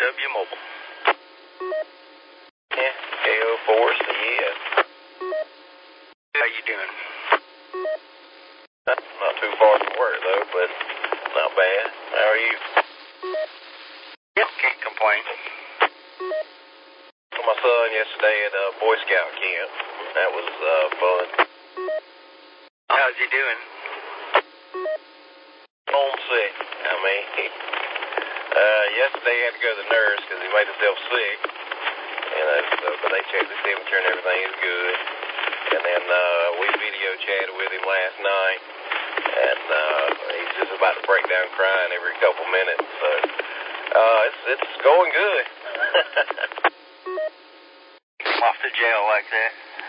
VFW Mobile. Yeah, KO4CF. How you doing? Not too far from work, though, but not bad. How are you? Yep, can't complain. Saw my son yesterday at Boy Scout camp. That was fun. How's he doing? Homesick. I mean, yesterday he had to go to the nurse because he made himself sick. But they checked his temperature and everything is good. And then we video chatted with him last night, and he's just about to break down crying every couple minutes. So it's going good. Come off the jail like that.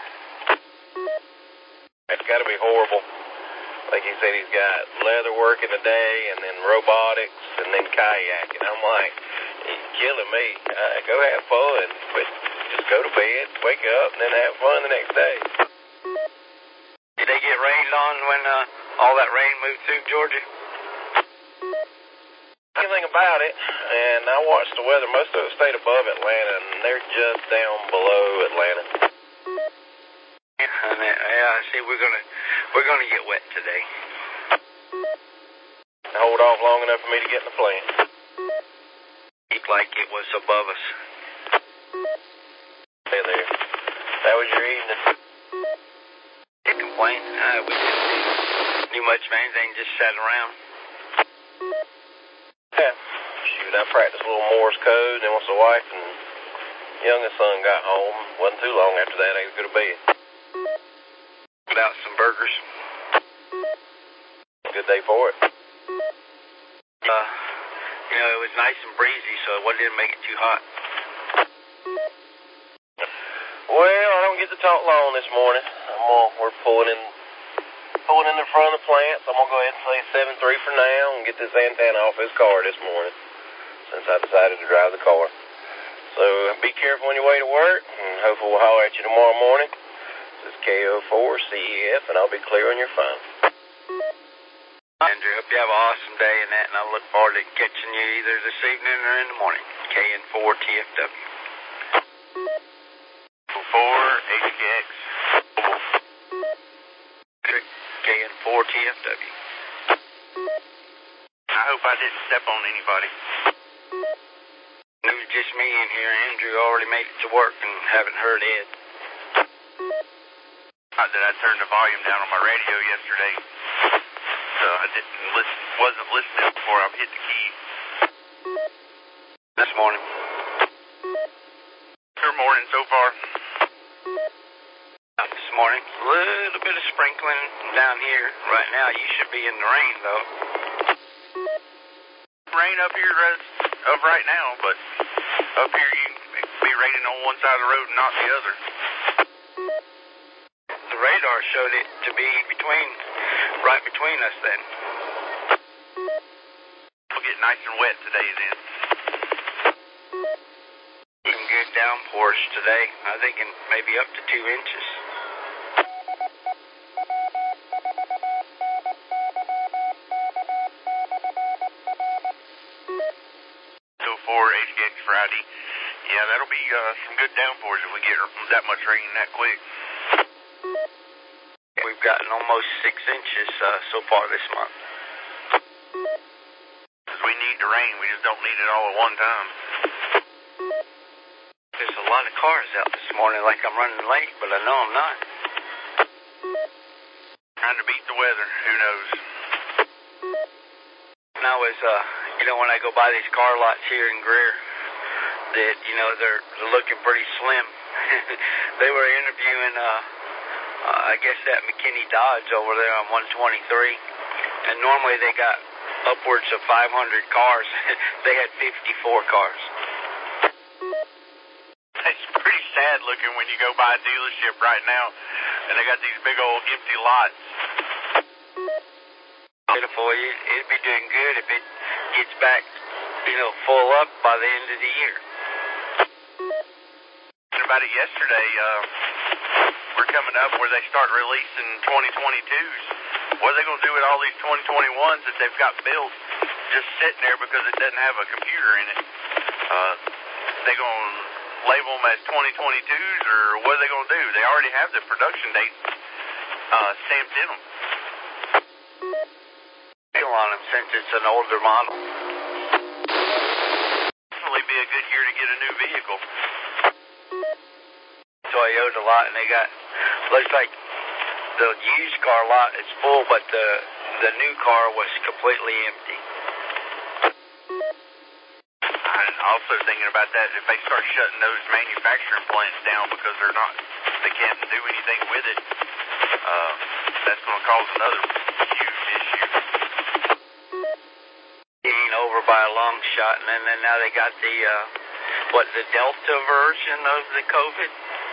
It's got to be horrible. Like he said, he's got leather work in the day, and then robotics, and then kayaking. I'm like, you're killing me. Go have fun, but just go to bed, wake up, and then have fun the next day. Did they get rained on when all that rain moved through Georgia? Anything about it, and I watched the weather. Most of it stayed above Atlanta, and they're just down below Atlanta. Yeah, see, we're gonna get wet today. Hold off long enough for me to get in the plane. Looked like it was above us. Hey there. How was your evening? Can't complain. We didn't do much of anything, just sat around. Yeah. Shoot, I practiced a little Morse code, and then once the wife and youngest son got home, wasn't too long after that, I was go to bed. Put out some burgers. Good day for it. It was nice and breezy, so it didn't make it too hot. Well, I don't get to talk long this morning. We're pulling in the front of the plant, so I'm going to go ahead and say 7-3 for now and get this antenna off his car this morning, since I decided to drive the car. So be careful on your way to work, and hopefully we'll holler at you tomorrow morning. This is KO4CF, and I'll be clear on your phone. Andrew, hope you have an awesome day and that, and I look forward to catching you either this evening or in the morning. KN4TFW. 4HKX. KN4TFW. I hope I didn't step on anybody. It was just me in here. Andrew already made it to work and haven't heard Ed. I turned the volume down on my radio yesterday, so I wasn't listening before I hit the key. This morning. Your morning so far? This morning, a little bit of sprinkling down here. Right now, you should be in the rain, though. Rain up here right now, but up here you be raining on one side of the road and not the other. The radar showed it to be right between us then. We'll get nice and wet today then. Some good downpours today. I think maybe up to 2 inches. So for HKX Friday, yeah, that'll be some good downpours if we get that much rain that quick. We've gotten almost 6 inches so far this month. Because we need the rain, we just don't need it all at one time. There's a lot of cars out this morning, like I'm running late, but I know I'm not. Trying to beat the weather, who knows? And I was, when I go by these car lots here in Greer, that, they're looking pretty slim. They were interviewing, I guess that McKinney Dodge over there on 123, and normally they got upwards of 500 cars. They had 54 cars. It's pretty sad looking when you go by a dealership right now, and they got these big old empty lots. Beautiful. It'd be doing good if it gets back, full up by the end of the year. About it yesterday, we're coming up where they start releasing 2022s. What are they going to do with all these 2021s that they've got built just sitting there because it doesn't have a computer in it? They going to label them as 2022s, or what are they going to do? They already have the production date stamped in them. On them since it's an older model. Definitely be a good year to get a new vehicle. Toyota lot, and they got, looks like the used car lot is full, but the new car was completely empty. I'm also thinking about that, if they start shutting those manufacturing plants down because they can't do anything with it, that's going to cause another huge issue. Getting over by a long shot, and then now they got the Delta version of the COVID.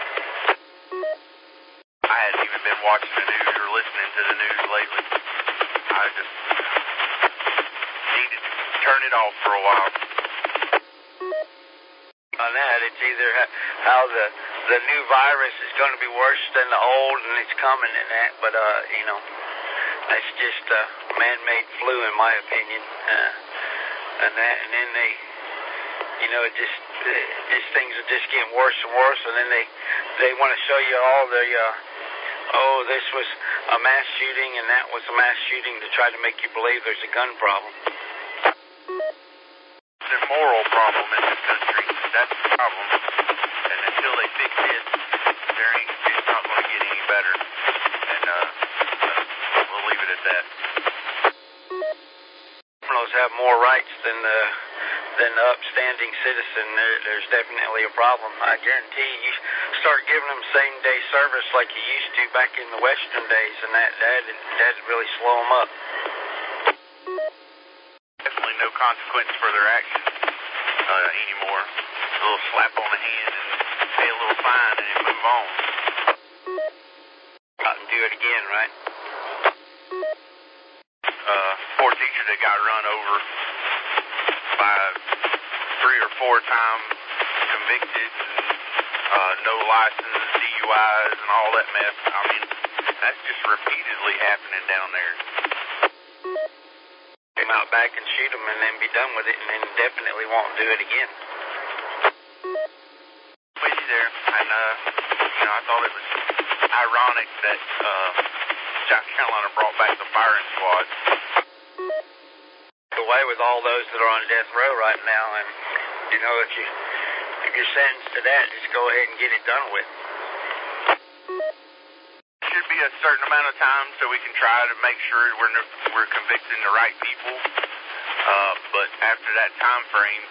I hadn't even been watching the news or listening to the news lately. I just needed to turn it off for a while. On that, it's either how the new virus is going to be worse than the old, and it's coming and that, but that's just man-made flu in my opinion, and then they, these things are just getting worse and worse, and then they want to show you all the this was a mass shooting and that was a mass shooting to try to make you believe there's a gun problem. It's a moral problem in this country. That's the problem. And until they fix it, it's not going to get any better. And we'll leave it at that. Criminals have more rights than the upstanding citizen. There's definitely a problem. I guarantee you start giving them same-day service like you used to back in the Western days, and that'd really slow them up. Definitely no consequence for their actions anymore. A little slap on the hand and pay a little fine and then move on. Out and do it again, right? Poor teacher that got run over by 3 or 4 times convicted, and no license, DUIs, and all that mess. I mean, that's just repeatedly happening down there. Come out back and shoot them and then be done with it, and then definitely won't do it again. With you there, and I thought it was ironic that South Carolina brought back the firing squad. Away with all those that are on death row right now, and if you're sentenced to that, just go ahead and get it done with. Should be a certain amount of time so we can try to make sure we're convicting the right people. But after that time frame,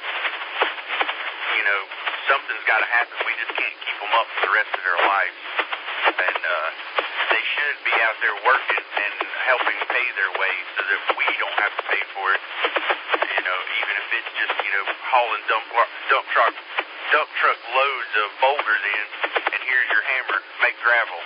something's got to happen. We just can't keep them up for the rest of their lives. And they should be out there working and helping pay their way so that we don't have to pay for it. Even if it's just, hauling dump truck loads of boulders in, and here's your hammer, make gravel.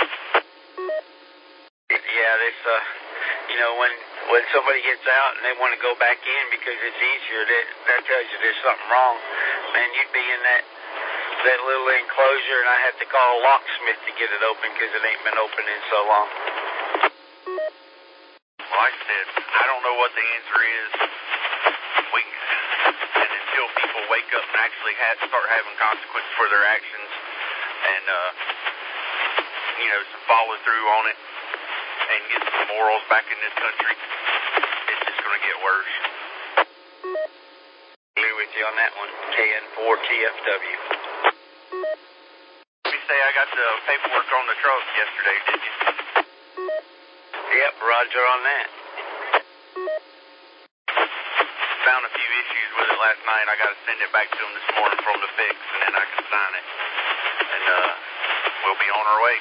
Yeah, this, when somebody gets out and they want to go back in because it's easier, that tells you there's something wrong. Man, you'd be in that little enclosure, and I have to call a locksmith to get it open because it ain't been open in so long. Well, like I said, I don't know what the answer is. And until people wake up and actually start having consequences for their actions, and some follow through on it, and get some morals back in this country, it's just going to get worse. Agree with you on that one. KN4TFW. Let me say I got the paperwork on the truck yesterday, did you? Yep, roger on that. Found a few issues with it last night. I got to send it back to them this morning from the fix, and then I can sign it. And we'll be on our way.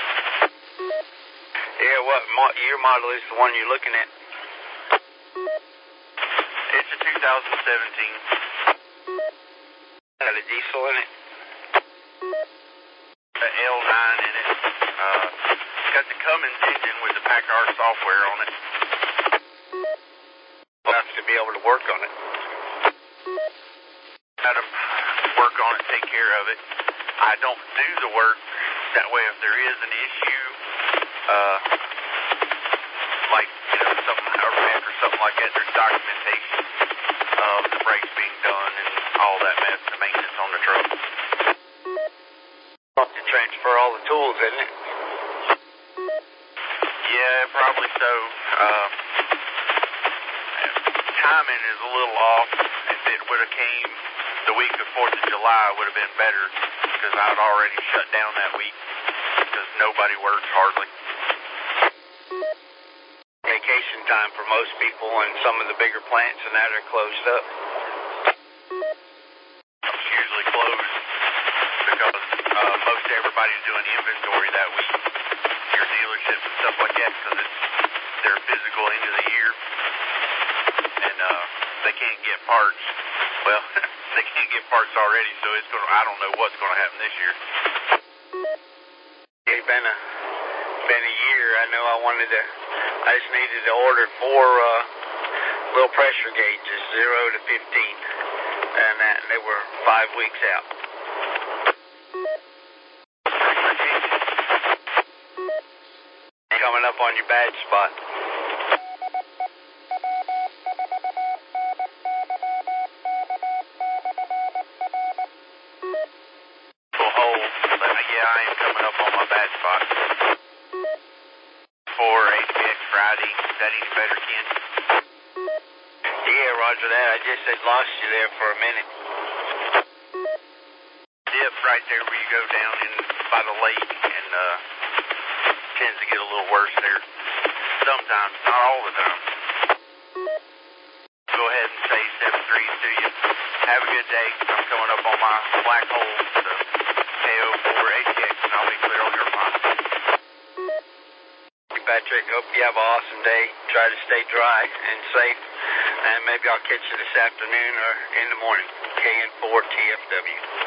Yeah, what year model is the one you're looking at? It's a 2017. Got a diesel in it? The L9 in it. It's got the Cummins engine with the Packard software on it. Enough to be able to work on it. Got to work on it, take care of it. I don't do the work. That way, if there is an issue, like, something, a wreck or something like that, there's documentation of the brakes being done and all all that mess, the maintenance on the truck. Have to transfer all the tools, isn't it? Yeah, probably so. Timing is a little off. If it would have came the week of 4th of July, it would have been better because I had already shut down that week because nobody works hardly. Vacation time for most people, and some of the bigger plants and that are closed up. It's usually closed because most everybody's doing inventory that week. Your dealerships and stuff like that because it's their physical end of the year. And they can't get parts. Well, they can't get parts already, so I don't know what's gonna happen this year. It's been a year. I know I just needed to order 4 low pressure gauges, 0 to 15, and they were 5 weeks out. Coming up on your bad spot. Yeah, I am coming up on my bad spot. For HPX Friday, is that any better, Ken? Yeah, roger that. I just had lost you there for a minute. Dip right there where you go down in by the lake, and tends to get a little worse there. Sometimes, not all the time. Go ahead and say 7-3 to you. Have a good day. I'm coming up on my black hole, the KO4 HPX, and I'll be clear on your line. Patrick, hope you have an awesome day. Try to stay dry and safe, and maybe I'll catch you this afternoon or in the morning. KN4 TFW.